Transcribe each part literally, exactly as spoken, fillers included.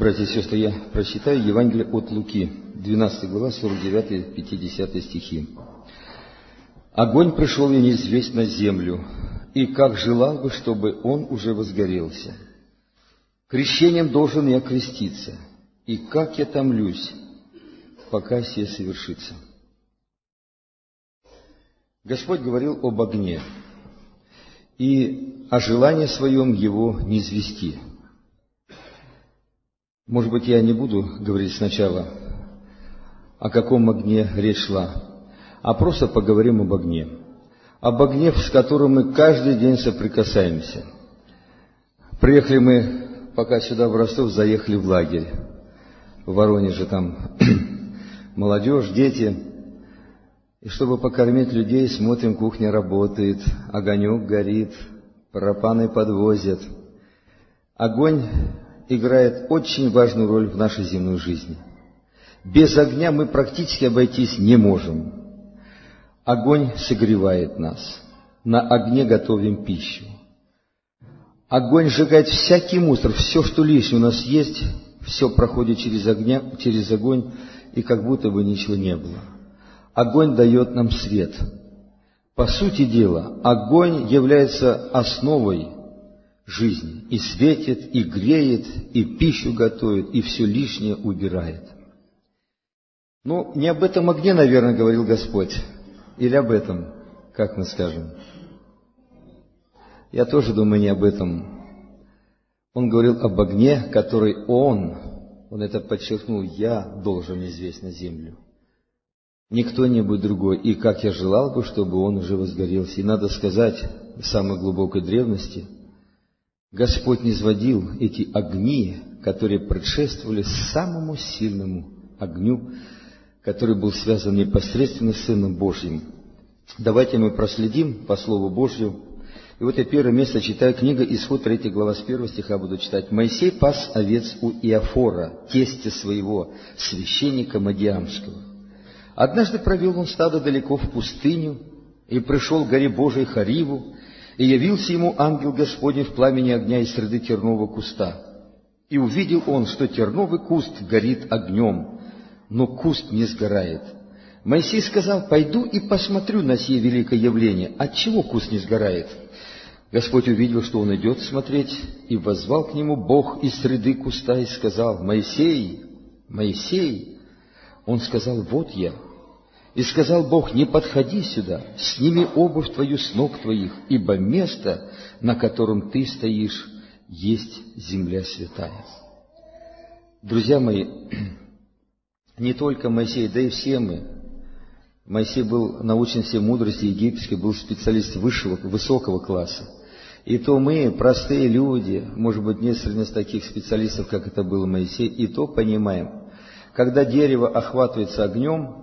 братья и сестры, я прочитаю Евангелие от Луки, двенадцатая глава, сорок девятый пятидесятый стихи. «Огонь пришел и низвесть на землю, и как желал бы, чтобы он уже возгорелся. Крещением должен я креститься, и как я томлюсь, пока сие совершится». Господь говорил об огне и о желании своем его низвести. Может быть, я не буду говорить сначала, о каком огне речь шла, а просто поговорим об огне. Об огне, с которым мы каждый день соприкасаемся. Приехали мы, пока сюда в Ростов, заехали в лагерь. В Воронеже там молодежь, дети. И чтобы покормить людей, смотрим, кухня работает, огонек горит, пропаны подвозят. Огонь играет очень важную роль в нашей земной жизни. Без огня мы практически обойтись не можем. Огонь согревает нас. На огне готовим пищу. Огонь сжигает всякий мусор, все, что лишнее у нас есть, все проходит через, огня, через огонь, и как будто бы ничего не было. Огонь дает нам свет. По сути дела, огонь является основой жизни. И светит, и греет, и пищу готовит, и все лишнее убирает. Ну, не об этом огне, наверное, говорил Господь. Или об этом, как мы скажем. Я тоже думаю не об этом. Он говорил об огне, который Он, Он это подчеркнул, я должен низвесть на землю. Не кто-нибудь другой. И как я желал бы, чтобы он уже возгорелся. И надо сказать, в самой глубокой древности, Господь низводил эти огни, которые предшествовали самому сильному огню, который был связан непосредственно с Сыном Божьим. Давайте мы проследим по Слову Божью. И вот я первое место читаю, книга Исход, третья глава, с первого стиха буду читать. «Моисей пас овец у Иофора, тестя своего, священника Мадиамского. Однажды провел он стадо далеко в пустыню, и пришел к горе Божией Хариву, и явился ему ангел Господень в пламени огня из среды тернового куста. И увидел он, что терновый куст горит огнем, но куст не сгорает. Моисей сказал: пойду и посмотрю на сие великое явление, отчего куст не сгорает. Господь увидел, что он идет смотреть, и воззвал к нему Бог из среды куста и сказал: Моисей, Моисей. Он сказал: вот я. И сказал Бог: не подходи сюда, сними обувь твою с ног твоих, ибо место, на котором ты стоишь, есть земля святая. Друзья мои, не только Моисей, да и все мы. Моисей был научен всей мудрости египетской, был специалист высшего, высокого класса. И то мы, простые люди, может быть, не среди таких специалистов, как это был Моисей, и то понимаем, когда дерево охватывается огнем,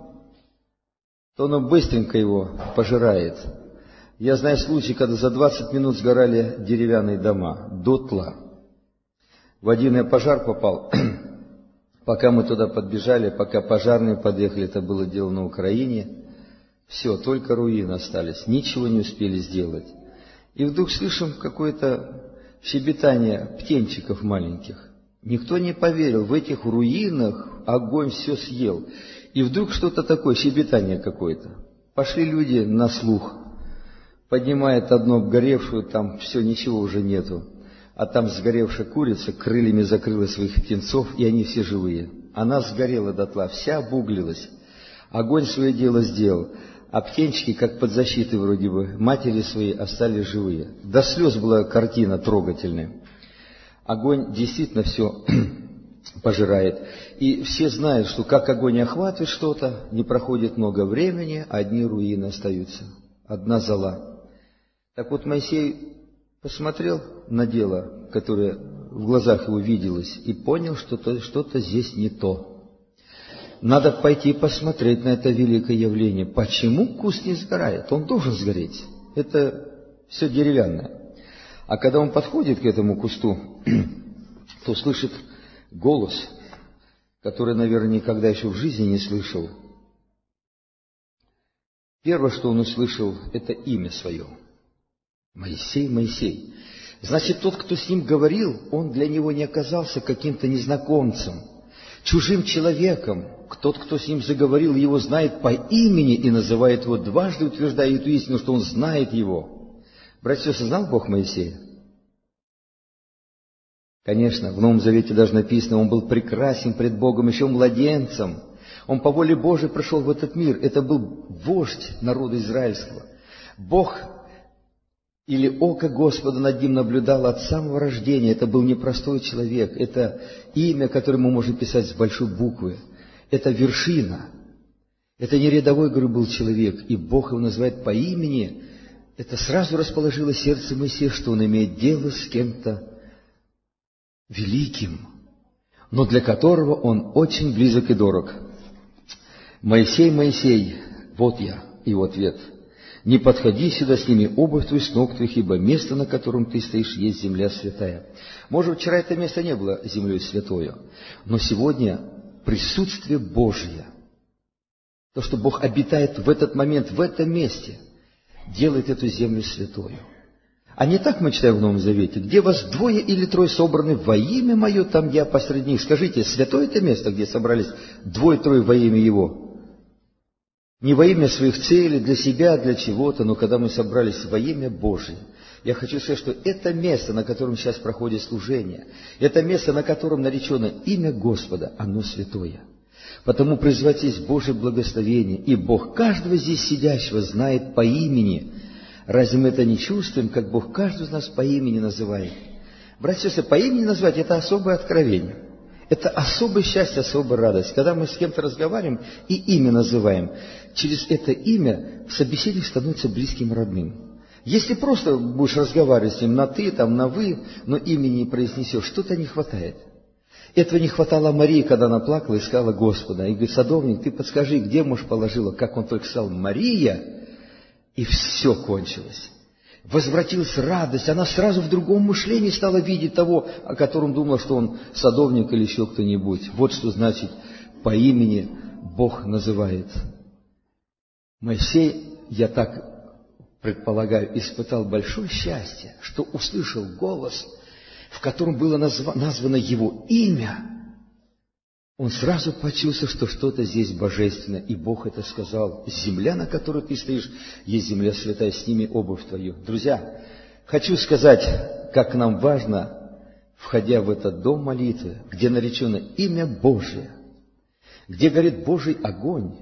то оно быстренько его пожирает. Я знаю случаи, когда за двадцать минут сгорали деревянные дома дотла. В один я пожар попал. Пока мы туда подбежали, пока пожарные подъехали, это было дело на Украине, все, только руины остались, ничего не успели сделать. И вдруг слышим какое-то щебетание птенчиков маленьких. Никто не поверил, в этих руинах огонь все съел. И вдруг что-то такое, щебетание какое-то. Пошли люди на слух, поднимает одну обгоревшую, там все, ничего уже нету. А там сгоревшая курица крыльями закрыла своих птенцов, и они все живые. Она сгорела дотла, вся обуглилась. Огонь свое дело сделал, а птенчики, как под защитой вроде бы, матери свои остались живые. До слез была картина трогательная. Огонь действительно все пожирает. И все знают, что как огонь охватывает что-то, не проходит много времени, одни руины остаются, одна зола. Так вот, Моисей посмотрел на дело, которое в глазах его виделось, и понял, что что-то здесь не то. Надо пойти посмотреть на это великое явление. Почему куст не сгорает? Он должен сгореть. Это все деревянное. А когда он подходит к этому кусту, то слышит голос, который, наверное, никогда еще в жизни не слышал. Первое, что он услышал, это имя свое. Моисей, Моисей. Значит, тот, кто с ним говорил, он для него не оказался каким-то незнакомцем, чужим человеком. Тот, кто с ним заговорил, его знает по имени и называет его дважды, утверждая эту истину, что он знает его. Братья и сестры, знал Бог Моисея? Конечно, в Новом Завете даже написано, он был прекрасен пред Богом еще младенцем. Он по воле Божией пришел в этот мир. Это был вождь народа израильского. Бог или око Господа над ним наблюдало от самого рождения. Это был непростой человек. Это имя, которое мы можем писать с большой буквы. Это вершина. Это не рядовой, говорю, был человек. И Бог его называет по имени. Это сразу расположило сердце Моисея, что он имеет дело с кем-то великим, но для которого он очень близок и дорог. «Моисей, Моисей, вот я». Его ответ: «Не подходи сюда, сними обувь твою с ног твоих, ибо место, на котором ты стоишь, есть земля святая». Может, вчера это место не было землей святою, но сегодня присутствие Божие, то, что Бог обитает в этот момент, в этом месте, делает эту землю святою. А не так мы читаем в Новом Завете: где вас двое или трое собраны во имя Мое, там я посреди них. Скажите, святое это место, где собрались двое-трое во имя Его? Не во имя своих целей, для себя, для чего-то, но когда мы собрались во имя Божие. Я хочу сказать, что это место, на котором сейчас проходит служение, это место, на котором наречено имя Господа, оно святое. Потому призывайте Божие благословение, и Бог каждого здесь сидящего знает по имени. Разве мы это не чувствуем, как Бог каждого из нас по имени называет? Братья и сестры, по имени назвать – это особое откровение. Это особое счастье, особая радость. Когда мы с кем-то разговариваем и имя называем, через это имя собеседник становится близким родным. Если просто будешь разговаривать с ним на «ты», там, на «вы», но имени не произнесешь, что-то не хватает. Этого не хватало Марии, когда она плакала и искала Господа. И говорит: садовник, ты подскажи, где муж положила? Как он только сказал «Мария», и все кончилось. Возвратилась радость, она сразу в другом мышлении стала видеть того, о котором думала, что он садовник или еще кто-нибудь. Вот что значит по имени Бог называет. Моисей, я так предполагаю, испытал большое счастье, что услышал голос, в котором было названо его имя. Он сразу почувствовал, что что-то здесь божественное, и Бог это сказал: «Земля, на которой ты стоишь, есть земля святая, сними обувь твою». Друзья, хочу сказать, как нам важно, входя в этот дом молитвы, где наречено имя Божие, где горит Божий огонь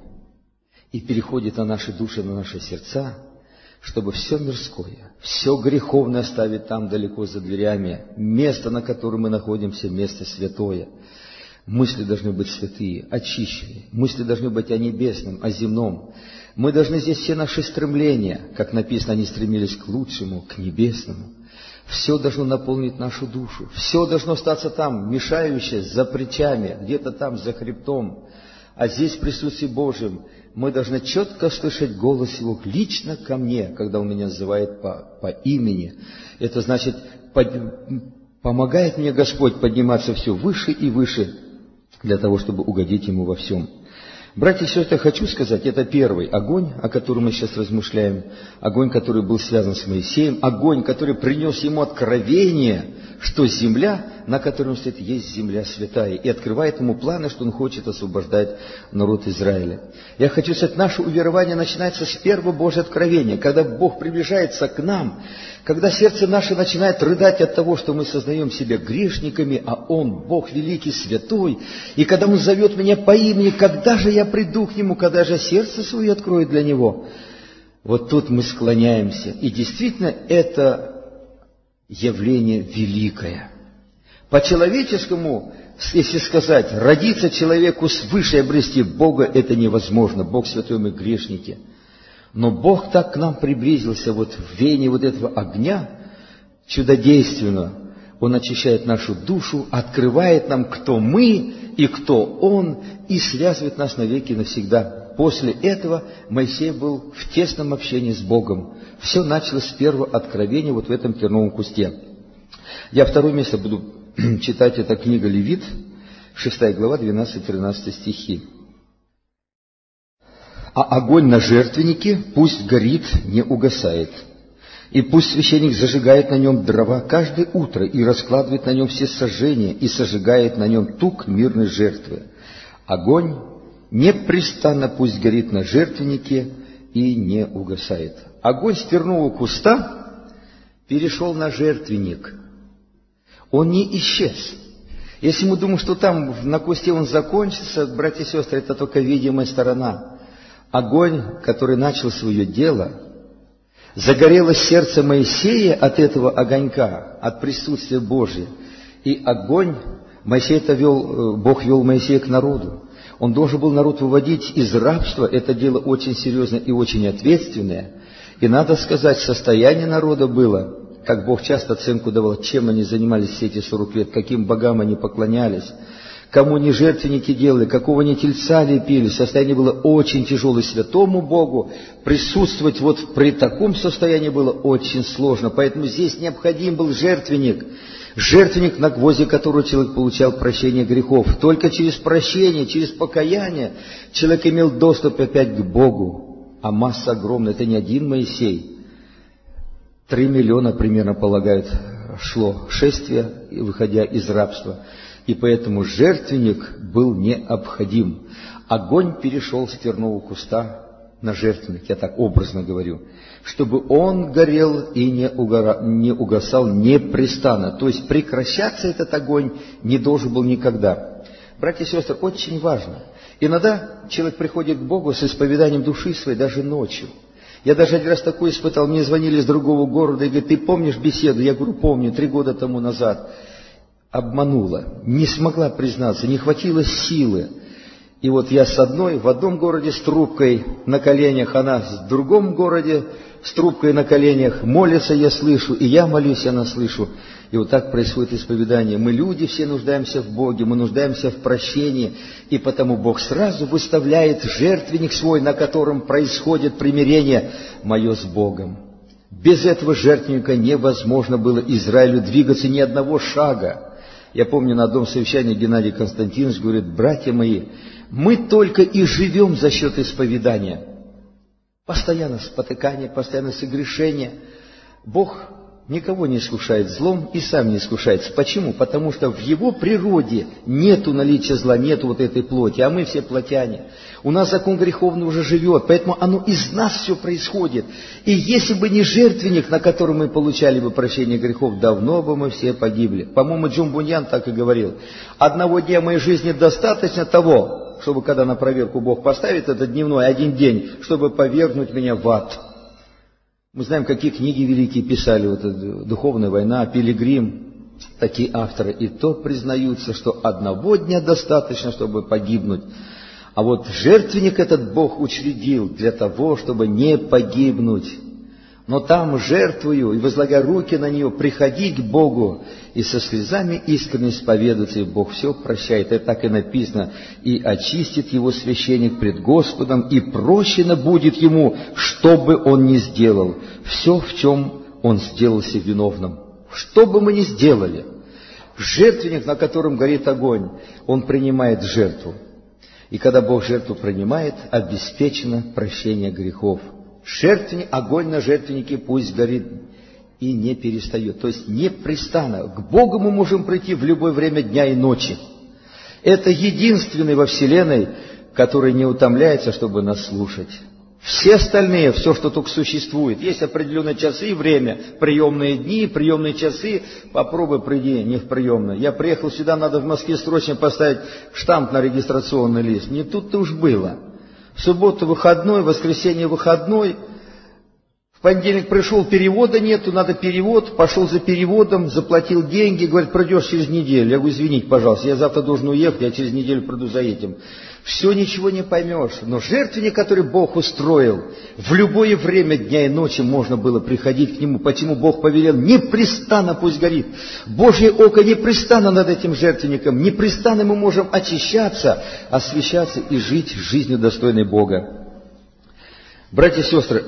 и переходит на наши души, на наши сердца, чтобы все мирское, все греховное оставить там далеко за дверями, место, на котором мы находимся, место святое. Мысли должны быть святые, очищенные. Мысли должны быть о небесном, о земном. Мы должны здесь все наши стремления, как написано, они стремились к лучшему, к небесному. Все должно наполнить нашу душу. Все должно остаться там, мешающее, за плечами, где-то там, за хребтом. А здесь, в присутствии Божьем, мы должны четко слышать голос Его лично ко мне, когда Он меня называет по, по имени. Это значит, под, помогает мне Господь подниматься все выше и выше, для того, чтобы угодить Ему во всем. Братья и сестры, хочу сказать, это первый огонь, о котором мы сейчас размышляем, огонь, который был связан с Моисеем, огонь, который принес ему откровение, что земля, на которой он стоит, есть земля святая, и открывает ему планы, что он хочет освобождать народ Израиля. Я хочу сказать, наше уверование начинается с первого Божьего откровения, когда Бог приближается к нам, когда сердце наше начинает рыдать от того, что мы сознаем себя грешниками, а Он, Бог великий, святой, и когда Он зовет меня по имени, когда же я приду к Нему, когда же сердце свое открою для Него, вот тут мы склоняемся. И действительно, это явление великое. По-человеческому, если сказать, родиться человеку свыше и обрести Бога, это невозможно. Бог святой, мы грешники. Но Бог так к нам приблизился вот в вене вот этого огня чудодейственно. Он очищает нашу душу, открывает нам, кто мы и кто Он, и связывает нас навеки навсегда. После этого Моисей был в тесном общении с Богом. Все началось с первого откровения вот в этом терновом кусте. Я второе место буду читать, это книга Левит, шестая глава, двенадцатый-тринадцатый стихи. «А огонь на жертвеннике пусть горит, не угасает. И пусть священник зажигает на нем дрова каждое утро и раскладывает на нем все сожжения и сожигает на нем тук мирной жертвы. Огонь непрестанно пусть горит на жертвеннике и не угасает». Огонь с тернового куста перешел на жертвенник. Он не исчез. Если мы думаем, что там на кусте он закончится, братья и сестры, это только видимая сторона. Огонь, который начал свое дело, загорелось сердце Моисея от этого огонька, от присутствия Божьего. И огонь, Моисей это вел, Бог вел Моисея к народу. Он должен был народ выводить из рабства. Это дело очень серьезное и очень ответственное. И надо сказать, состояние народа было, как Бог часто оценку давал, чем они занимались все эти сорок лет, каким богам они поклонялись, кому они жертвенники делали, какого они тельца лепили. Состояние было очень тяжелое. Святому Богу присутствовать вот при таком состоянии было очень сложно. Поэтому здесь необходим был жертвенник. Жертвенник, на гвозди которого человек получал прощение грехов. Только через прощение, через покаяние человек имел доступ опять к Богу. А масса огромная, это не один Моисей. Три миллиона примерно, полагают, шло шествие, выходя из рабства. И поэтому жертвенник был необходим. Огонь перешел с тернового куста на жертвенник, я так образно говорю, чтобы он горел и не, угора, не угасал непрестанно. То есть прекращаться этот огонь не должен был никогда. Братья и сестры, очень важно. Иногда человек приходит к Богу с исповеданием души своей даже ночью. Я даже один раз такое испытал, мне звонили из другого города и говорят: ты помнишь беседу? Я говорю: помню, три года тому назад. Обманула, не смогла признаться, не хватило силы. И вот я с одной в одном городе с трубкой на коленях, она в другом городе с трубкой на коленях, молится, я слышу, и я молюсь, она слышу. И вот так происходит исповедание. Мы люди все нуждаемся в Боге, мы нуждаемся в прощении, и потому Бог сразу выставляет жертвенник свой, на котором происходит примирение мое с Богом. Без этого жертвенника невозможно было Израилю двигаться ни одного шага. Я помню, на одном совещании Геннадий Константинович говорит: братья мои, мы только и живем за счет исповедания. Постоянно спотыкание, постоянно согрешение. Бог никого не искушает злом и сам не искушается. Почему? Потому что в Его природе нету наличия зла, нету вот этой плоти, а мы все плотяне. У нас закон греховный уже живет, поэтому оно из нас все происходит. И если бы не жертвенник, на котором мы получали бы прощение грехов, давно бы мы все погибли. По-моему, Джон Буньян так и говорил: одного дня моей жизни достаточно того, чтобы когда на проверку Бог поставит этот дневной один день, чтобы повергнуть меня в ад. Мы знаем, какие книги великие писали, вот «Духовная война», «Пилигрим», такие авторы. И то признаются, что одного дня достаточно, чтобы погибнуть. А вот жертвенник этот Бог учредил для того, чтобы не погибнуть. Но там, жертвую и возлагая руки на нее, приходи к Богу и со слезами искренне исповедуйся, и Бог все прощает. Это так и написано: и очистит его священник пред Господом, и прощено будет ему, что бы он ни сделал. Все, в чем он сделался виновным. Что бы мы ни сделали, жертвенник, на котором горит огонь, он принимает жертву. И когда Бог жертву принимает, обеспечено прощение грехов. Жертвенник, огонь на жертвеннике пусть горит и не перестает. То есть непрестанно. К Богу мы можем прийти в любое время дня и ночи. Это единственный во вселенной, который не утомляется, чтобы нас слушать. Все остальные, все, что только существует, есть определенные часы и время, приемные дни, приемные часы. Попробуй приди, не в приемную. Я приехал сюда, надо в Москве срочно поставить штамп на регистрационный лист. Не тут-то уж было. В субботу выходной, в воскресенье выходной, в понедельник пришел, перевода нету, надо перевод, пошел за переводом, заплатил деньги, говорит: придешь через неделю. Я говорю: извините, пожалуйста, я завтра должен уехать, я через неделю приду за этим. Все ничего не поймешь, но жертвенник, который Бог устроил, в любое время дня и ночи можно было приходить к Нему. Почему Бог повелел: непрестанно пусть горит. Божье око непрестанно над этим жертвенником, непрестанно мы можем очищаться, освящаться и жить жизнью достойной Бога. Братья и сестры,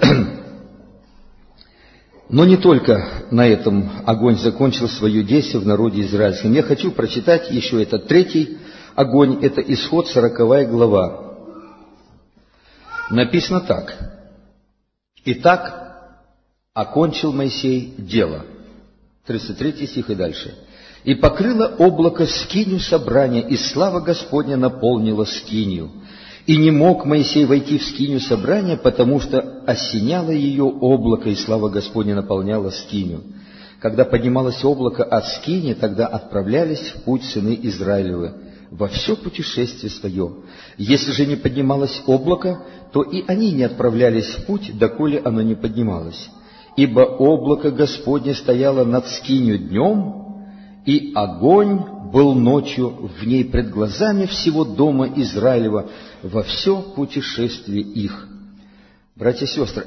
но не только на этом огонь закончил свое действие в народе израильском. Я хочу прочитать еще этот третий огонь, это Исход, сороковая глава. Написано так: «Итак, окончил Моисей дело. тридцать третий стих и дальше. «И покрыло облако скинию собрания, и слава Господня наполнила скинию. И не мог Моисей войти в скинию собрания, потому что осеняло ее облако, и слава Господня наполняла скинию. Когда поднималось облако от скинии, тогда отправлялись в путь сыны Израилевы во все путешествие свое. Если же не поднималось облако, то и они не отправлялись в путь, доколе оно не поднималось. Ибо облако Господне стояло над скинию днем, и огонь был ночью в ней пред глазами всего дома Израилева во все путешествие их». Братья и сестры,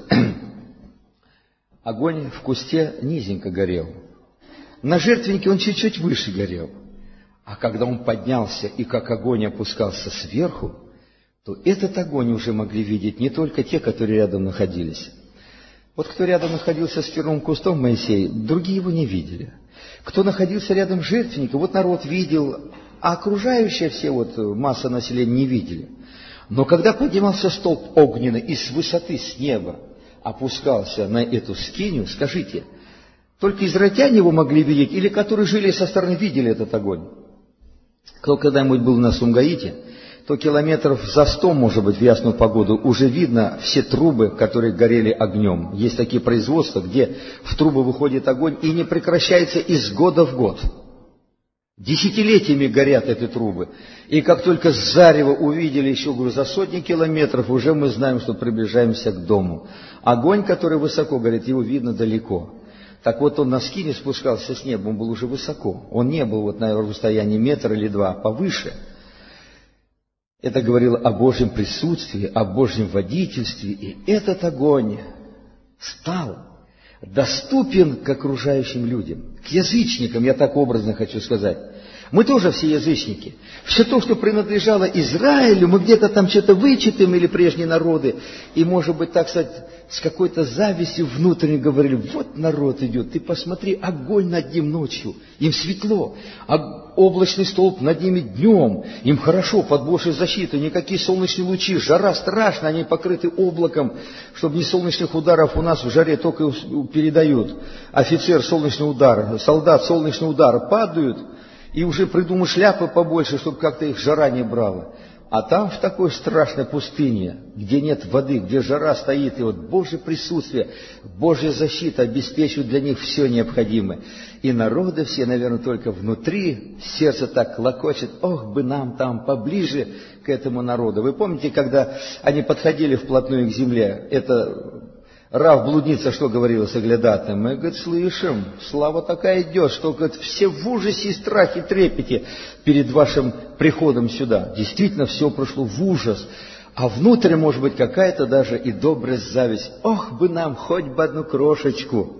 огонь в кусте низенько горел. На жертвеннике он чуть-чуть выше горел. А когда он поднялся и как огонь опускался сверху, то этот огонь уже могли видеть не только те, которые рядом находились. Вот кто рядом находился с первым кустом Моисея, другие его не видели. Кто находился рядом с жертвенником, вот народ видел, а окружающие все вот масса населения не видели. Но когда поднимался столб огненный и с высоты, с неба опускался на эту скинию, скажите, только израильтяне его могли видеть, или которые жили со стороны видели этот огонь? Кто когда-нибудь был на Сумгаите, то километров за сто, может быть, в ясную погоду уже видно все трубы, которые горели огнем. Есть такие производства, где в трубы выходит огонь и не прекращается из года в год. Десятилетиями горят эти трубы. И как только зарево увидели еще, говорю, за сотни километров, уже мы знаем, что приближаемся к дому. Огонь, который высоко горит, его видно далеко. Так вот, он на скине спускался с неба, он был уже высоко. Он не был вот на расстоянии метра или два, повыше. Это говорило о Божьем присутствии, о Божьем водительстве. И этот огонь стал доступен к окружающим людям, к язычникам, я так образно хочу сказать. Мы тоже все язычники. Все то, что принадлежало Израилю, мы где-то там что-то вычитаем, или прежние народы, и, может быть, так сказать, с какой-то завистью внутренне говорили: вот народ идет, ты посмотри, огонь над ним ночью, им светло, а облачный столб над ними днем, им хорошо, под Божьей защитой, никакие солнечные лучи, жара страшная, они покрыты облаком, чтобы не солнечных ударов у нас в жаре только передают. Офицер — солнечный удар, солдат — солнечный удар, падают, и уже придумают шляпы побольше, чтобы как-то их жара не брала. А там, в такой страшной пустыне, где нет воды, где жара стоит, и вот Божье присутствие, Божья защита обеспечивает для них все необходимое. И народы все, наверное, только внутри, сердце так клокочет: ох бы нам там поближе к этому народу. Вы помните, когда они подходили вплотную к земле, это Рав-блудница что говорила соглядатым? Мы, говорит, слышим, слава такая идет, что, говорит, все в ужасе и страхе, трепете перед вашим приходом сюда. Действительно, все прошло в ужас. А внутри, может быть, какая-то даже и добрая зависть. Ох бы нам хоть бы одну крошечку.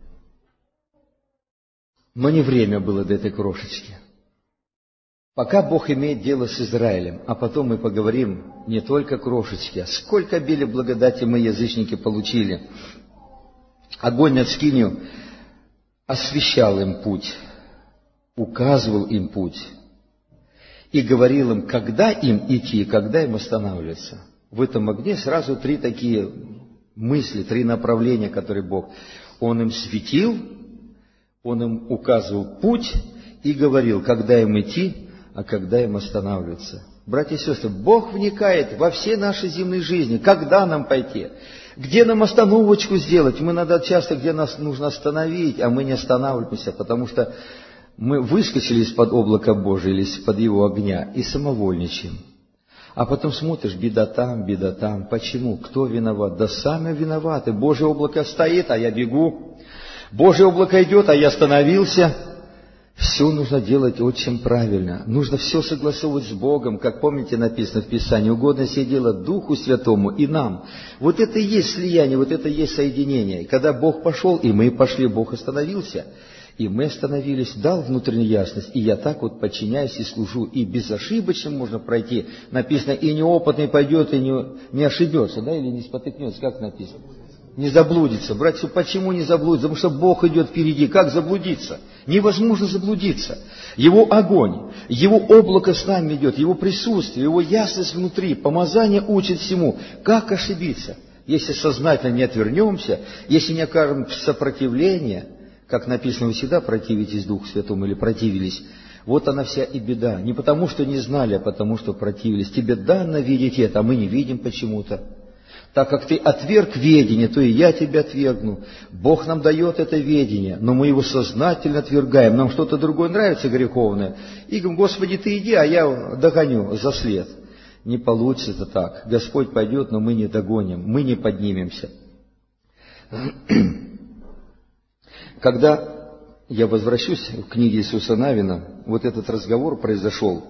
Но не время было до этой крошечки. Пока Бог имеет дело с Израилем, а потом мы поговорим не только крошечки, а сколько обилия благодати мы, язычники, получили. Огонь над скинию освещал им путь, указывал им путь и говорил им, когда им идти и когда им останавливаться. В этом огне сразу три такие мысли, три направления, которые Бог. Он им светил, Он им указывал путь и говорил, когда им идти, а когда им останавливаться. Братья и сестры, Бог вникает во все наши земные жизни. Когда нам пойти? Где нам остановочку сделать? Мы иногда часто, где нас нужно остановить, а мы не останавливаемся, потому что мы выскочили из-под облака Божия или из-под Его огня и самовольничаем. А потом смотришь, беда там, беда там. Почему? Кто виноват? Да сами виноваты. Божье облако стоит, а я бегу. Божье облако идет, а я остановился. Все нужно делать очень правильно. Нужно все согласовывать с Богом. Как помните, написано в Писании: угодно сие дело Духу Святому и нам. Вот это и есть слияние, вот это и есть соединение. И когда Бог пошел, и мы пошли, Бог остановился. И мы остановились, дал внутреннюю ясность. И я так вот подчиняюсь и служу. И безошибочно можно пройти. Написано: и неопытный пойдет, и не, не ошибется, да, или не спотыкнется. Как написано? Не заблудится. Братья, почему не заблудится? Потому что Бог идет впереди. Как заблудиться? Невозможно заблудиться. Его огонь, Его облако с нами идет, Его присутствие, Его ясность внутри, помазание учит всему. Как ошибиться? Если сознательно не отвернемся, если не окажем сопротивления, как написано, вы всегда противитесь Духу Святому или противились, вот она вся и беда. Не потому, что не знали, а потому, что противились. Тебе дано видеть это, а мы не видим почему-то. Так как ты отверг ведение, то и я тебя отвергну. Бог нам дает это ведение, но мы его сознательно отвергаем. Нам что-то другое нравится греховное. И говорим: Господи, ты иди, а я догоню за след. Не получится это так. Господь пойдет, но мы не догоним, мы не поднимемся. Когда я возвращусь к книге Иисуса Навина, вот этот разговор произошел.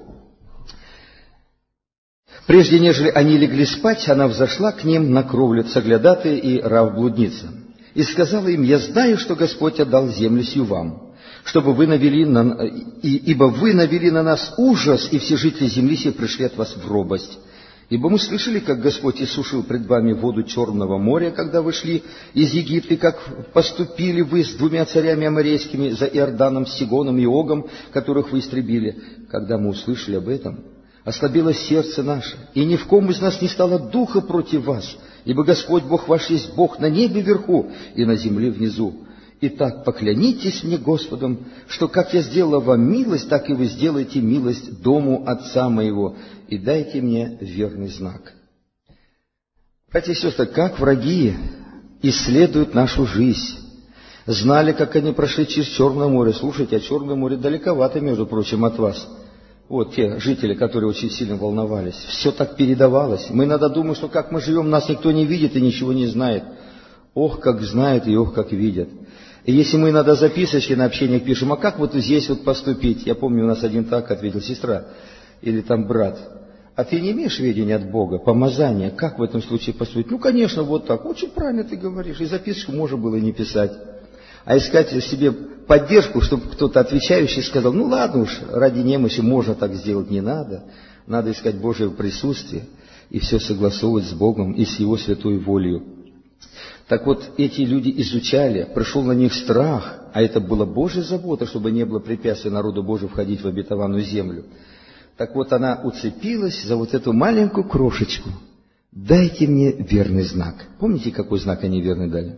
Прежде нежели они легли спать, она взошла к ним на кровлю соглядатая и рав-блудница, и сказала им: я знаю, что Господь отдал землю сию вам, чтобы вы навели на... и... ибо вы навели на нас ужас, и все жители земли сей пришли от вас в робость. Ибо мы слышали, как Господь иссушил пред вами воду Черного моря, когда вы шли из Египта, как поступили вы с двумя царями аморейскими за Иорданом, Сигоном и Огом, которых вы истребили. Когда мы услышали об этом, ослабило сердце наше, и ни в ком из нас не стало духа против вас, ибо Господь Бог ваш есть Бог на небе вверху и на земле внизу. Итак, поклянитесь мне Господом, что как я сделала вам милость, так и вы сделаете милость дому отца моего, и дайте мне верный знак. Братья и сестры, как враги исследуют нашу жизнь. Знали, как они прошли через Черное море. Слушайте, а Черное море далековато, между прочим, от вас. Вот те жители, которые очень сильно волновались. Все так передавалось. Мы иногда думаем, что как мы живем, нас никто не видит и ничего не знает. Ох, как знают и ох, как видят. И если мы иногда записочки на общениях пишем: а как вот здесь вот поступить? Я помню, у нас один так ответил: сестра или там брат: а ты не имеешь ведения от Бога, помазания, как в этом случае поступить? Ну, конечно, вот так. Очень правильно ты говоришь. И записочку можно было не писать. А искать себе поддержку, чтобы кто-то отвечающий сказал: ну ладно уж, ради немощи можно так сделать, не надо. Надо искать Божье присутствие и все согласовывать с Богом и с Его святой волею. Так вот, эти люди изучали, пришел на них страх, а это была Божья забота, чтобы не было препятствий народу Божию входить в обетованную землю. Так вот, она уцепилась за вот эту маленькую крошечку. Дайте мне верный знак. Помните, какой знак они верный дали?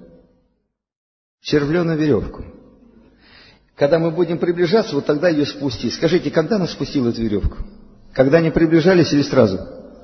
Червленую веревку. Когда мы будем приближаться, вот тогда ее спусти. Скажите, когда она спустила эту веревку? Когда они приближались или сразу?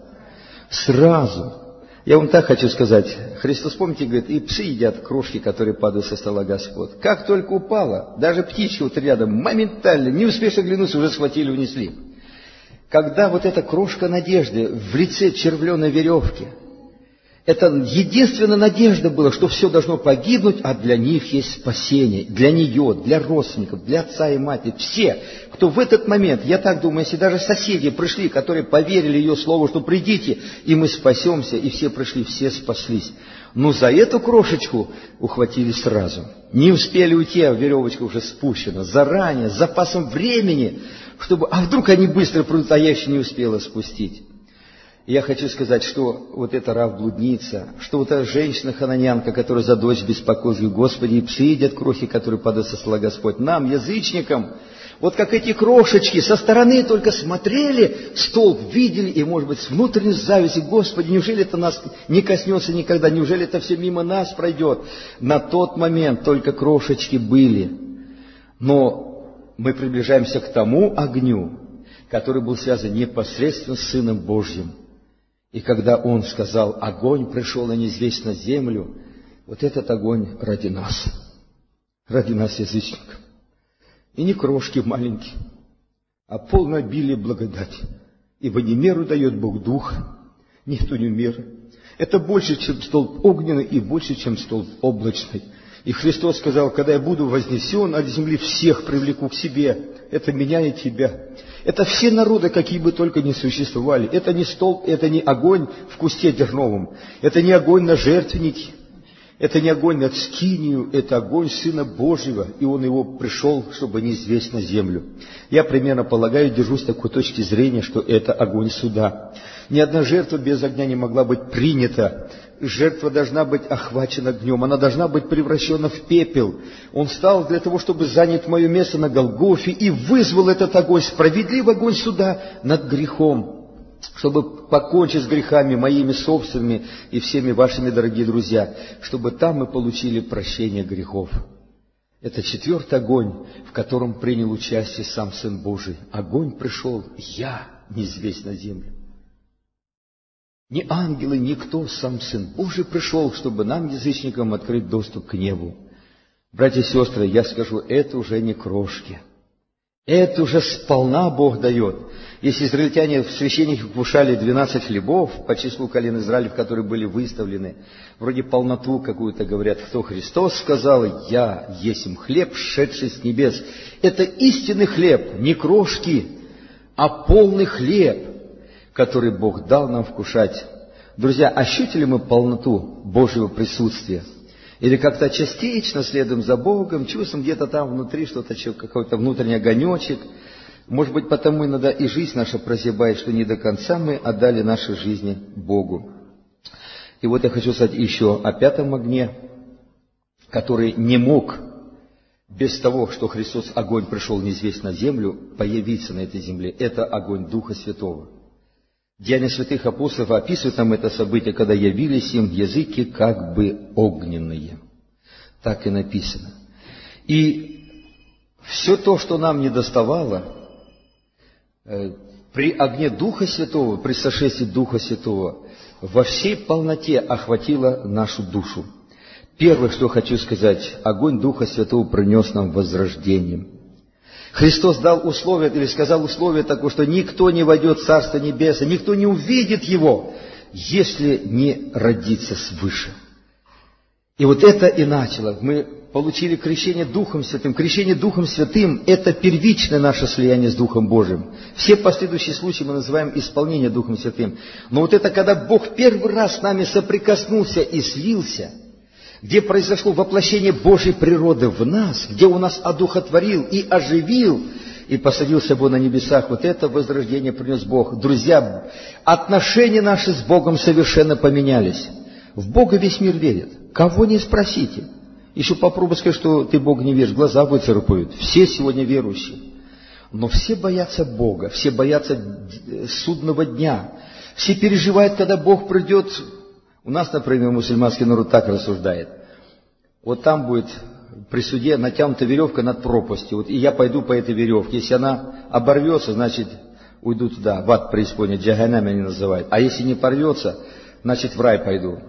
Сразу. Я вам так хочу сказать. Христос, помните, говорит: и псы едят крошки, которые падают со стола Господь. Как только упала, даже птички вот рядом, моментально, не успеешь оглянуться, уже схватили, унесли. Когда вот эта крошка надежды в лице червленой веревки, это единственная надежда была, что все должно погибнуть, а для них есть спасение, для нее, для родственников, для отца и матери. Все, кто в этот момент, я так думаю, если даже соседи пришли, которые поверили ее слову, что придите, и мы спасемся, и все пришли, все спаслись. Но за эту крошечку ухватились сразу. Не успели уйти, а веревочка уже спущена. Заранее, с запасом времени, чтобы, а вдруг они быстро придут, а я еще не успела спустить. Я хочу сказать, что вот эта рав-блудница, что вот эта женщина-хананянка, которая за дочь беспокоилась: Господи, и псы едят крохи, которые падают со стола Господь. Нам, язычникам, вот как эти крошечки, со стороны только смотрели, столб видели, и, может быть, с внутренней завистью: Господи, неужели это нас не коснется никогда, неужели это все мимо нас пройдет? На тот момент только крошечки были. Но мы приближаемся к тому огню, который был связан непосредственно с Сыном Божьим. И когда Он сказал: огонь пришел на неизвестную землю, вот этот огонь ради нас, ради нас, язычников. И не крошки маленькие, а полное обилие благодати. Ибо не меру дает Бог дух, нету ни меры. Это больше, чем столб огненный, и больше, чем столб облачный. И Христос сказал: когда я буду вознесен от земли, всех привлеку к себе. Это меня и тебя. Это все народы, какие бы только ни существовали. Это не столб, это не огонь в кусте дерновом. Это не огонь на жертвеннике. Это не огонь над скинию, это огонь Сына Божьего. И Он его пришел, чтобы низвесть на землю. Я примерно полагаю, держусь такой точки зрения, что это огонь суда. Ни одна жертва без огня не могла быть принята. Жертва должна быть охвачена огнем, она должна быть превращена в пепел. Он стал для того, чтобы занять мое место на Голгофе и вызвал этот огонь, справедливый огонь суда над грехом. чтобы покончить с грехами моими собственными и всеми вашими, дорогие друзья, чтобы там мы получили прощение грехов. Это четвертый огонь, в котором принял участие сам Сын Божий. Огонь пришел, я низвесь на землю. Ни ангелы, никто, сам Сын Божий пришел, чтобы нам, язычникам, открыть доступ к небу. Братья и сестры, я скажу, это уже не крошки. Это уже сполна Бог дает. Если израильтяне, священники вкушали двенадцать хлебов по числу колен Израилев, которые были выставлены, вроде полноту какую-то говорят, кто Христос сказал, я есмь хлеб, шедший с небес. Это истинный хлеб, не крошки, а полный хлеб, который Бог дал нам вкушать. Друзья, ощутили мы полноту Божьего присутствия? Или как-то частично следуем за Богом, чувствуем где-то там внутри что-то, какой-то внутренний огонечек. Может быть, потому иногда и жизнь наша прозябает, что не до конца мы отдали наши жизни Богу. И вот я хочу сказать еще о пятом огне, который не мог без того, что Христос, огонь, пришел неизвестно на землю, появиться на этой земле. Это огонь Духа Святого. Деяния святых апостолов описывают нам это событие, когда явились им языки как бы огненные. Так и написано. И все то, что нам не доставало, при огне Духа Святого, при сошествии Духа Святого, во всей полноте охватило нашу душу. Первое, что хочу сказать, огонь Духа Святого принес нам возрождение. Христос дал условие, или сказал условие такое, что никто не войдет в Царство Небесное, никто не увидит Его, если не родится свыше. И вот это и начало. Мы получили крещение Духом Святым. Крещение Духом Святым – это первичное наше слияние с Духом Божиим. Все последующие случаи мы называем исполнение Духом Святым. Но вот это, когда Бог первый раз с нами соприкоснулся и слился, где произошло воплощение Божьей природы в нас, где Он нас одухотворил и оживил, и посадил собой на небесах, вот это возрождение принес Бог. Друзья, отношения наши с Богом совершенно поменялись. В Бога весь мир верит. Кого не спросите. Еще попробуй сказать, что ты Бога не веришь, глаза выцарапают. Все сегодня верующие. Но все боятся Бога, все боятся судного дня. Все переживают, когда Бог придет. У нас, например, мусульманский народ так рассуждает. Вот там будет при суде натянута веревка над пропастью. Вот и я пойду по этой веревке. Если она оборвется, значит, уйду туда, в ад преисподней, джаханнам они называют. А если не порвется, значит, в рай пойду.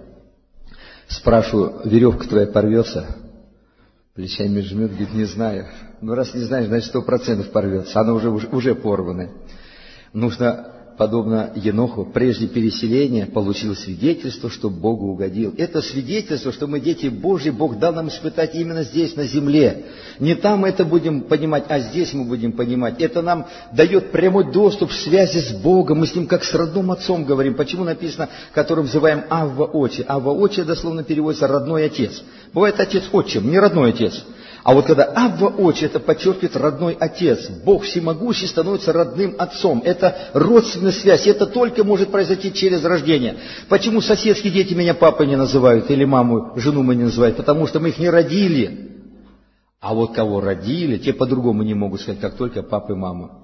Спрашиваю, веревка твоя порвется? Плечами жмет, говорит, не знаю. Ну, раз не знаешь, значит, сто процентов порвется. Она уже, уже порвана. Нужно, подобно Еноху, прежде переселения получил свидетельство, что Богу угодил. Это свидетельство, что мы дети Божьи, Бог дал нам испытать именно здесь, на земле. Не там мы это будем понимать, а здесь мы будем понимать. Это нам дает прямой доступ в связи с Богом. Мы с Ним как с родным отцом говорим. Почему написано, которым называем Авва Отче? Авва Отче дословно переводится родной отец. Бывает отец отчим, не родной отец. А вот когда Авва Отче, это подчеркивает родной отец. Бог всемогущий становится родным отцом. Это родственная связь. Это только может произойти через рождение. Почему соседские дети меня папой не называют, или маму, жену мы не называют? Потому что мы их не родили. А вот кого родили, те по-другому не могут сказать, как только папа и мама.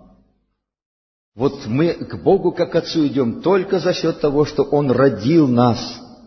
Вот мы к Богу как к Отцу идем только за счет того, что Он родил нас.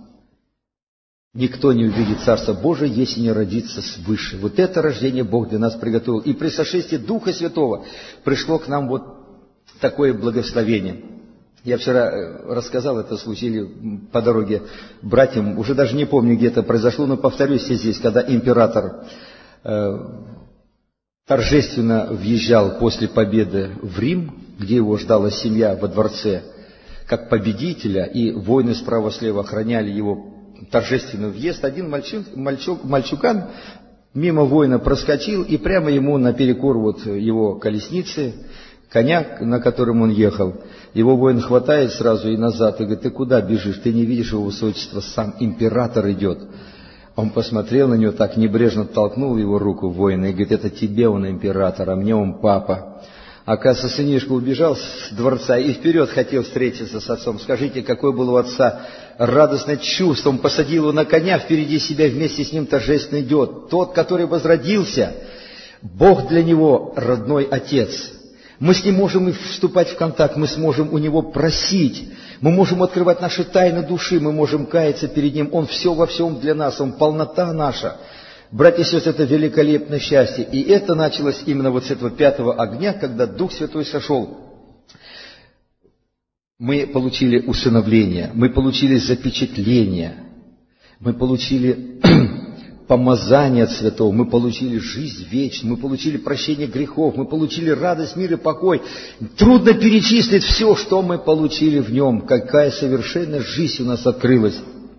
Никто не увидит Царство Божие, если не родится свыше. Вот это рождение Бог для нас приготовил. И при сошествии Духа Святого пришло к нам вот такое благословение. Я вчера рассказал это, случай по дороге братьям, уже даже не помню, где это произошло, но повторюсь здесь, когда император э, торжественно въезжал после победы в Рим, где его ждала семья во дворце, как победителя, и воины справа-слева охраняли его торжественный въезд, один мальчук, мальчук, мальчуган мимо воина проскочил, и прямо ему наперекор вот его колесницы, коня, на котором он ехал, его воин хватает сразу и назад, и говорит, ты куда бежишь, ты не видишь, его высочество, сам император идет. Он посмотрел на него, так небрежно толкнул его руку воина, и говорит, это тебе он император, а мне он папа. Оказывается, сынишка убежал с дворца и вперед хотел встретиться с отцом. Скажите, какое было у отца радостное чувство. Он посадил его на коня, впереди себя вместе с ним торжественно идет. Тот, который возродился, Бог для него родной отец. Мы с Ним можем вступать в контакт, мы сможем у Него просить, мы можем открывать наши тайны души, мы можем каяться перед Ним. Он все во всем для нас, Он полнота наша. Братья и сестры, это великолепное счастье. И это началось именно вот с этого пятого огня, когда Дух Святой сошел. Мы получили усыновление, мы получили запечатление, мы получили помазание от Святого, мы получили жизнь вечную, мы получили прощение грехов, мы получили радость, мир и покой. Трудно перечислить все, что мы получили в Нем, какая совершенная жизнь у нас открылась.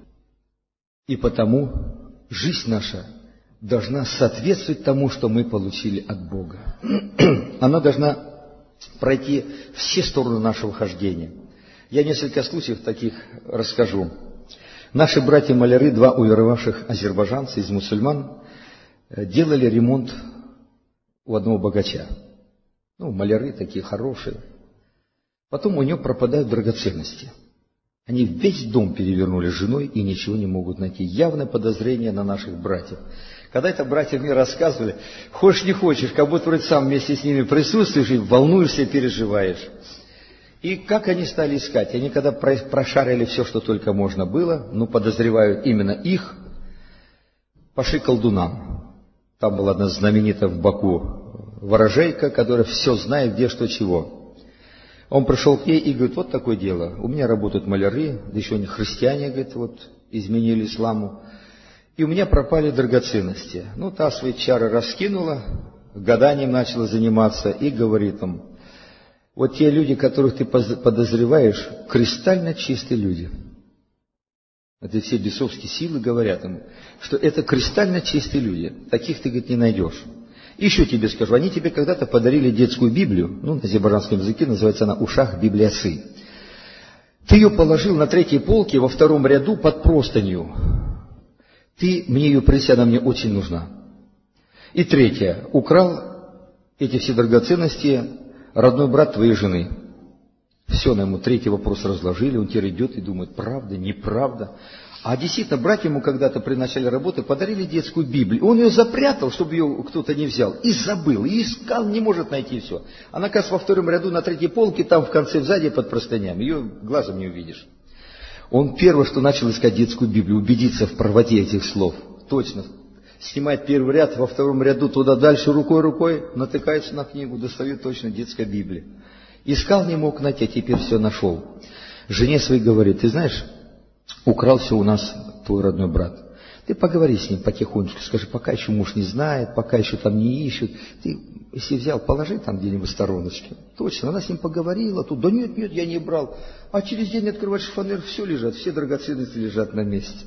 И потому жизнь наша должна соответствовать тому, что мы получили от Бога. Она должна пройти все стороны нашего хождения. Я несколько случаев таких расскажу. Наши братья-маляры, два уверовавших азербайджанца из мусульман, делали ремонт у одного богача. Ну, маляры такие хорошие. Потом у него пропадают драгоценности. Они весь дом перевернули с женой и ничего не могут найти. Явное подозрение на наших братьев. Когда это братья мне рассказывали, хочешь не хочешь, как будто вроде сам вместе с ними присутствуешь и волнуешься, и переживаешь. И как они стали искать? Они когда прошарили все, что только можно было, ну, подозревают именно их, пошли к колдунам. Там была одна знаменитая в Баку ворожейка, которая все знает, где, что, чего. Он пришел к ней и говорит, вот такое дело, у меня работают маляры, да еще они христиане, говорит, вот, изменили исламу, и у меня пропали драгоценности. Ну, та свои чары раскинула, гаданием начала заниматься и говорит им, вот те люди, которых ты подозреваешь, кристально чистые люди. Это все бесовские силы говорят им, что это кристально чистые люди. Таких ты, говорит, не найдешь. Еще тебе скажу, они тебе когда-то подарили детскую Библию, ну, на азербайджанском языке называется она «Ушах Библиасы». Ты ее положил на третьей полке во втором ряду под простынью. Ты мне ее принеси, она мне очень нужна. И третье, украл эти все драгоценности родной брат твоей жены. Все, на ему третий вопрос разложили, он теперь идет и думает, правда, неправда. А действительно, братья ему когда-то при начале работы подарили детскую Библию. Он ее запрятал, чтобы ее кто-то не взял, и забыл, и искал, не может найти все. Она, кажется, во втором ряду на третьей полке, там в конце сзади под простынями, ее глазом не увидишь. Он первое, что начал искать детскую Библию, убедиться в правоте этих слов. Точно. Снимает первый ряд, во втором ряду туда дальше, рукой-рукой, натыкается на книгу, достает точно детская Библия. Искал, не мог найти, а теперь все нашел. Жене своей говорит, ты знаешь, украл все у нас твой родной брат. Ты поговори с ним потихонечку, скажи, пока еще муж не знает, пока еще там не ищут. Ты, если взял, положи там где-нибудь в стороночке. Точно, она с ним поговорила, тут, да нет, нет, я не брал. А через день открываешь шифонер, все лежат, все драгоценности лежат на месте.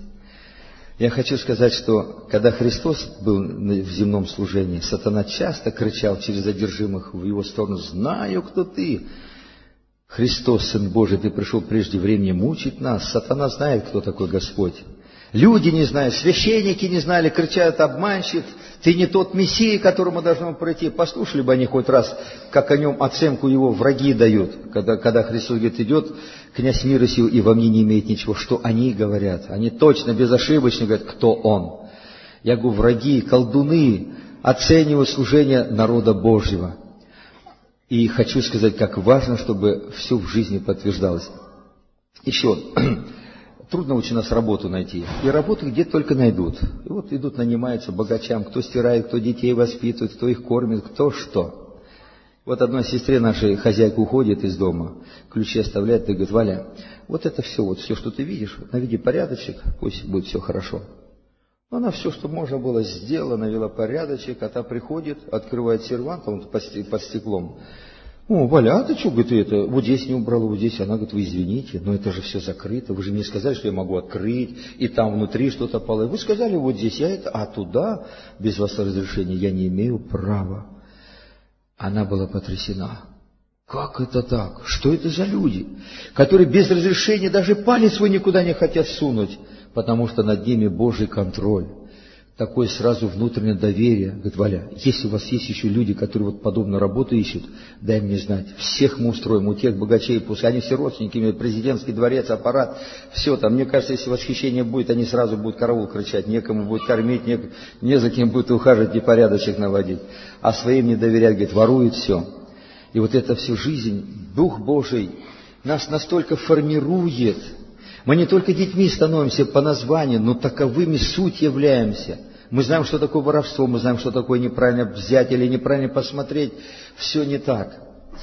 Я хочу сказать, что когда Христос был в земном служении, сатана часто кричал через одержимых в его сторону, «Знаю, кто ты! Христос, Сын Божий, ты пришел прежде времени мучить нас. Сатана знает, кто такой Господь. Люди не знают, священники не знали, кричат, обманщик, ты не тот Мессия, к которому должно пройти». Послушали бы они хоть раз, как о нем оценку его враги дают, когда, когда Христос говорит, идет князь мира сего и во мне не имеет ничего. Что они говорят? Они точно, безошибочно говорят, кто он. Я говорю, враги, колдуны оценивают служение народа Божьего. И хочу сказать, как важно, чтобы все в жизни подтверждалось. Еще, трудно очень у нас работу найти. И работу где только найдут. И вот идут, нанимаются богачам, кто стирает, кто детей воспитывает, кто их кормит, кто что. Вот одной сестре нашей хозяйка уходит из дома, ключи оставляет, и говорит, Валя, вот это все, вот все, что ты видишь, наведи порядочек, пусть будет все хорошо. Она все, что можно было, сделала, навела порядочек, а та приходит, открывает сервант, он под стеклом. О, Валя, а ты что, говорит, это, вот здесь не убрала, вот здесь. Она говорит, вы извините, но это же все закрыто, вы же мне сказали, что я могу открыть, и там внутри что-то пало. Вы сказали, вот здесь я это, а туда, без вашего разрешения, я не имею права. Она была потрясена. Как это так? Что это за люди, которые без разрешения даже палец свой никуда не хотят сунуть, потому что над ними Божий контроль. Такое сразу внутреннее доверие. Говорит, Валя, если у вас есть еще люди, которые вот подобную работу ищут, дай мне знать. Всех мы устроим, у тех богачей, пускай они все родственники имеют, президентский дворец, аппарат, все там. Мне кажется, если восхищение будет, они сразу будут караул кричать, некому будет кормить, не, не за кем будет ухаживать и порядочек наводить. А своим не доверять, говорит, воруют все. И вот эта всю жизнь, Дух Божий нас настолько формирует. Мы не только детьми становимся по названию, но таковыми суть являемся. Мы знаем, что такое воровство, мы знаем, что такое неправильно взять или неправильно посмотреть. Все не так.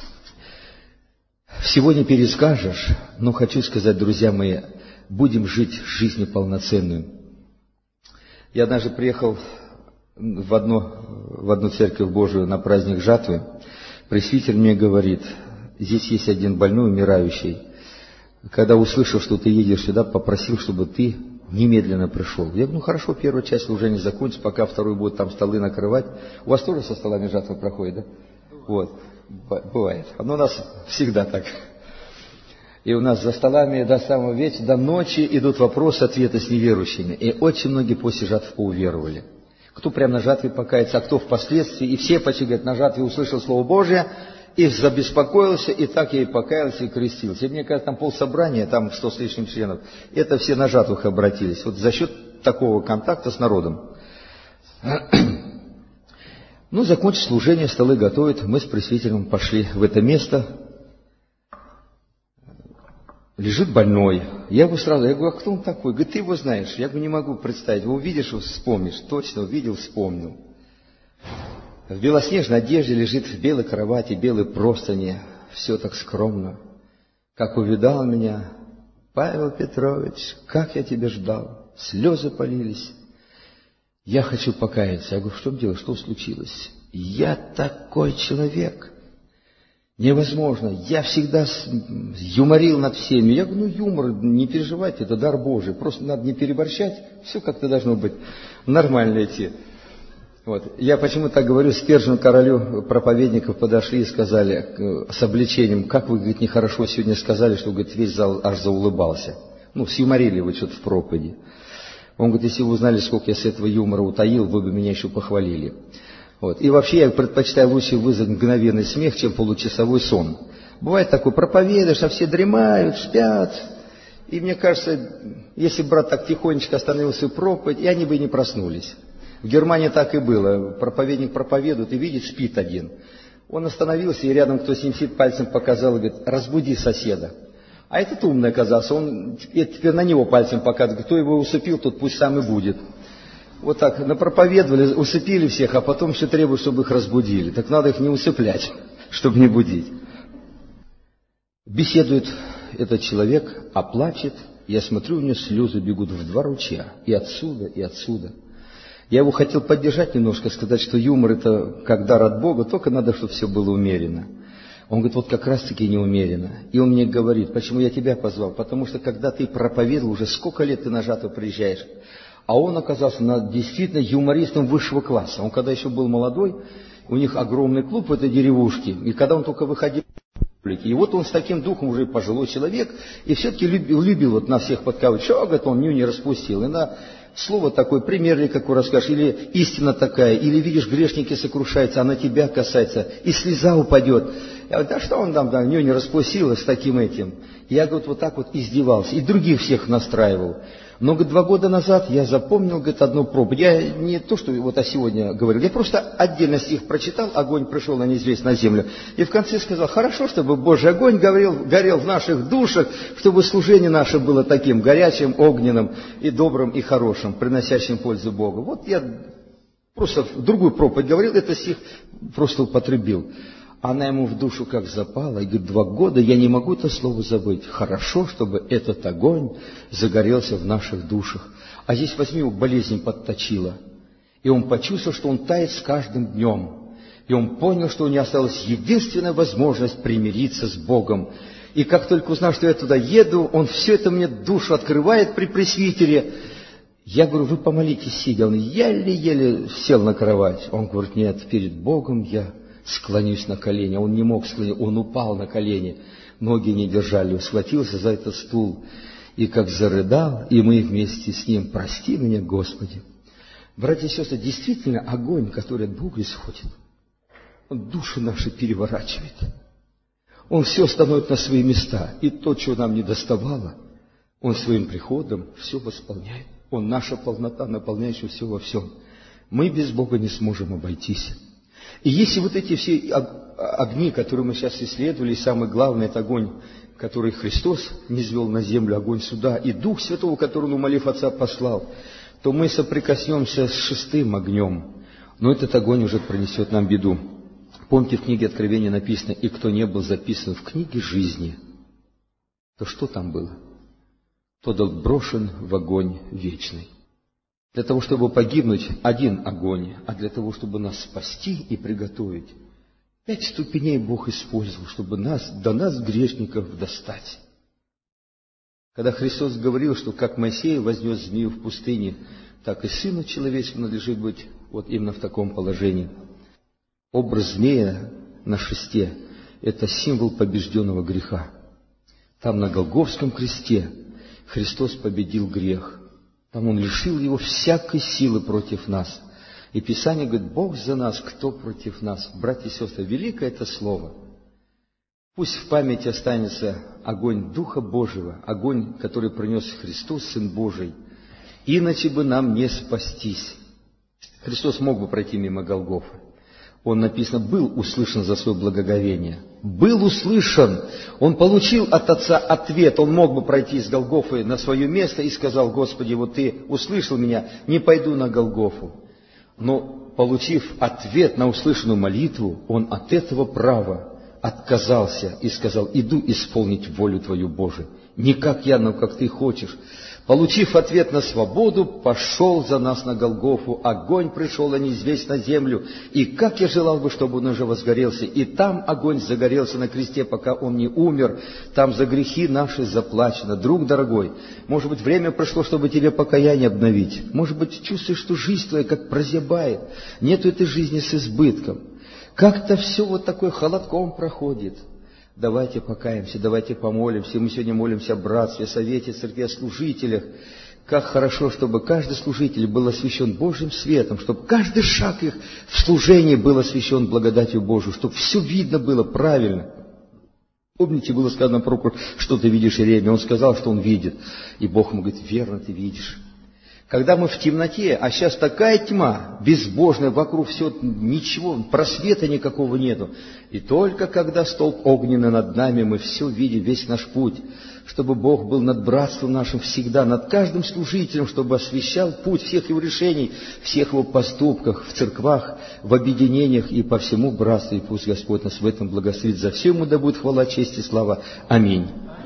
Всего не перескажешь, но хочу сказать, друзья мои, будем жить жизнью полноценную. Я однажды приехал в одну, в одну церковь Божию на праздник жатвы. Пресвитер мне говорит: здесь есть один больной, умирающий. Когда услышал, что ты едешь сюда, попросил, чтобы ты немедленно пришел. Я говорю, ну хорошо, первая часть уже не закончится, пока второй будет там столы накрывать. У вас тоже со столами жатва проходит, да? Вот, бывает. Но у нас всегда так. И у нас за столами до самого вечера, до ночи идут вопросы-ответы с неверующими. И очень многие после жатвы поуверовали. Кто прямо на жатве покается, а кто впоследствии. И все почти говорят, на жатве услышал Слово Божие, и забеспокоился, и так я и покаялся, и крестился. И мне кажется, там полсобрания, там сто с лишним членов, это все на жатвах обратились. Вот за счет такого контакта с народом. Ну, закончив служение, столы готовят, мы с пресвитером пошли в это место. Лежит больной. Я его сразу, я говорю, а кто он такой? Говорит, ты его знаешь. Я говорю, не могу представить. Его увидишь, вспомнишь. Точно увидел, вспомнил. В белоснежной одежде лежит в белой кровати, белой простыни. Все так скромно. Как увидал меня, Павел Петрович, как я тебя ждал. Слезы полились. Я хочу покаяться. Я говорю, что дело, что случилось? Я такой человек. Невозможно. Я всегда юморил над всеми. Я говорю, ну юмор, не переживайте, это дар Божий. Просто надо не переборщать. Все как-то должно быть нормально идти. Вот. Я почему так говорю, Спержину королю проповедников подошли и сказали с обличением, как вы, говорит, нехорошо сегодня сказали, что, говорит, весь зал аж заулыбался. Ну, сюморили вы что-то в проповеди. Он говорит, если бы вы знали, сколько я с этого юмора утаил, вы бы меня еще похвалили. Вот. И вообще я предпочитаю лучше вызвать мгновенный смех, чем получасовой сон. Бывает такое, проповедуешь, а все дремают, спят. И мне кажется, если брат так тихонечко остановил свою проповедь, и они бы и не проснулись. В Германии так и было. Проповедник проповедует и видит, спит один. Он остановился, и рядом кто с ним сидит, пальцем показал и говорит, разбуди соседа. А этот умный оказался, он теперь на него пальцем показывает, кто его усыпил, тот пусть сам и будет. Вот так напроповедовали, усыпили всех, а потом еще требуют, чтобы их разбудили. Так надо их не усыплять, чтобы не будить. Беседует этот человек, а плачет. Я смотрю, у него слезы бегут в два ручья. И отсюда, и отсюда. Я его хотел поддержать немножко, сказать, что юмор это как дар от Бога, только надо, чтобы все было умеренно. Он говорит, вот как раз-таки неумеренно. И он мне говорит, почему я тебя позвал? Потому что когда ты проповедовал, уже сколько лет ты на жатву приезжаешь, а он оказался на, действительно юмористом высшего класса. Он когда еще был молодой, у них огромный клуб в этой деревушке, и когда он только выходил в публике, и вот он с таким духом уже пожилой человек, и все-таки любил, любил вот на всех подковать. Что, говорит, он ню не распустил. И на слово такое, пример ли какой расскажешь, или истина такая, или видишь, грешники сокрушаются, а на тебя касается, и слеза упадет. Я говорю, да что он там, да, ню не распустил с таким этим. Я, говорит, вот так вот издевался, и других всех настраивал. Но, говорит, два года назад я запомнил, говорит, одну проповедь. Я не то, что вот о сегодня говорил, я просто отдельно стих прочитал, огонь пришел на неизвесть на землю. И в конце сказал, хорошо, чтобы Божий огонь горел, горел в наших душах, чтобы служение наше было таким горячим, огненным и добрым и хорошим, приносящим пользу Богу. Вот я просто другую проповедь говорил, этот стих просто употребил. Она ему в душу как запала, и говорит, два года я не могу это слово забыть. Хорошо, чтобы этот огонь загорелся в наших душах. А здесь возьми его, болезнь подточила. И он почувствовал, что он тает с каждым днем. И он понял, что у него осталась единственная возможность примириться с Богом. И как только узнал, что я туда еду, он все это мне душу открывает при пресвитере. Я говорю, вы помолитесь, сидя. Он еле-еле сел на кровать. Он говорит, нет, перед Богом я склонюсь на колени. Он не мог склониться, он упал на колени. Ноги не держали, схватился за этот стул. И как зарыдал, и мы вместе с ним, прости меня, Господи. Братья и сестры, действительно огонь, который от Бога исходит, он души наши переворачивает. Он все становит на свои места. И то, чего нам не доставало, он своим приходом все восполняет. Он наша полнота, наполняющая все во всем. Мы без Бога не сможем обойтись. И если вот эти все огни, которые мы сейчас исследовали, и самое главное, это огонь, который Христос низвел на землю, огонь суда, и Дух Святого, который он, умолив Отца, послал, то мы соприкоснемся с шестым огнем, но этот огонь уже принесет нам беду. Помните, в книге Откровения написано: «И кто не был записан в книге жизни», то что там было? Тот был брошен в огонь вечный. Для того, чтобы погибнуть, один огонь, а для того, чтобы нас спасти и приготовить, пять ступеней Бог использовал, чтобы нас, до нас, грешников, достать. Когда Христос говорил, что как Моисей вознес змею в пустыне, так и Сыну Человеческому надлежит быть вот именно в таком положении. Образ змея на шесте – это символ побежденного греха. Там на Голгофском кресте Христос победил грех. Там Он лишил его всякой силы против нас. И Писание говорит: Бог за нас, кто против нас? Братья и сестры, великое это слово. Пусть в памяти останется огонь Духа Божьего, огонь, который принес Христос, Сын Божий. Иначе бы нам не спастись. Христос мог бы пройти мимо Голгофы. Он, написано, был услышан за свое благоговение. Был услышан. Он получил от Отца ответ. Он мог бы пройти из Голгофы на свое место и сказал: Господи, вот Ты услышал меня, не пойду на Голгофу. Но, получив ответ на услышанную молитву, Он от этого права отказался и сказал: иду исполнить волю Твою, Божию. Не как я, но как Ты хочешь. Получив ответ на свободу, пошел за нас на Голгофу. Огонь пришел, а не здесь на землю. И как я желал бы, чтобы он уже возгорелся. И там огонь загорелся на кресте, пока он не умер. Там за грехи наши заплачено. Друг дорогой, может быть, время пришло, чтобы тебе покаяние обновить. Может быть, чувствуешь, что жизнь твоя как прозябает. Нету этой жизни с избытком. Как-то все вот такое холодком проходит. Давайте покаемся, давайте помолимся. Мы сегодня молимся о братстве, о совете, церкви, о служителях. Как хорошо, чтобы каждый служитель был освящен Божьим светом, чтобы каждый шаг их в служении был освящен благодатью Божией, чтобы все видно было правильно. Помните, было сказано пророку: что ты видишь, Иеремия? Он сказал, что он видит. И Бог ему говорит: верно ты видишь. Когда мы в темноте, а сейчас такая тьма, безбожная, вокруг все, ничего, просвета никакого нету. И только когда столб огненный над нами, мы все видим, весь наш путь, чтобы Бог был над братством нашим всегда, над каждым служителем, чтобы освещал путь всех его решений, всех его поступках, в церквах, в объединениях и по всему братству. И пусть Господь нас в этом благословит. За все ему да будет хвала, честь и слава. Аминь.